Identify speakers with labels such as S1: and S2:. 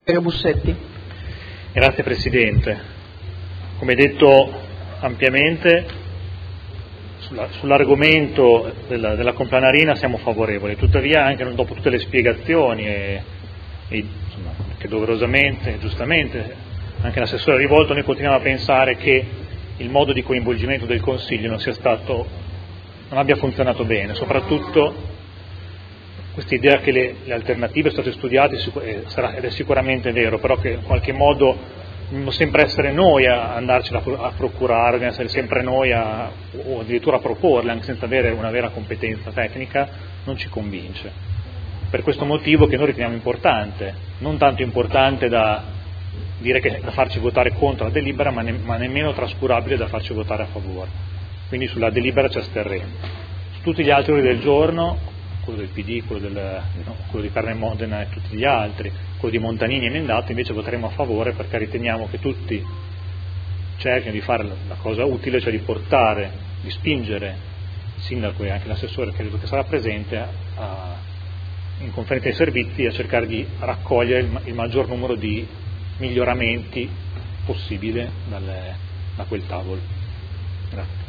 S1: Bussetti.
S2: Grazie Presidente. Come detto ampiamente, sull'argomento della Complanarina siamo favorevoli, tuttavia anche dopo tutte le spiegazioni che doverosamente e giustamente anche l'assessore ha rivolto, noi continuiamo a pensare che il modo di coinvolgimento del Consiglio non abbia funzionato bene, soprattutto questa idea che le alternative sono state studiate ed è sicuramente vero, però che in qualche modo dobbiamo sempre essere noi a andarcela a procurare, dobbiamo essere sempre noi o addirittura a proporle, anche senza avere una vera competenza tecnica, non ci convince. Per questo motivo che noi riteniamo importante, non tanto importante da dire che da farci votare contro la delibera, ma nemmeno trascurabile da farci votare a favore. Quindi sulla delibera ci asterremo. Su tutti gli altri ordini del giorno, quello del PD, quello di Carme Modena e tutti gli altri, quello di Montanini emendato, invece voteremo a favore perché riteniamo che tutti cerchino di fare la cosa utile, cioè di spingere il sindaco e anche l'assessore, credo che sarà presente, in conferenza dei servizi a cercare di raccogliere il maggior numero di miglioramenti possibile da quel tavolo. Grazie.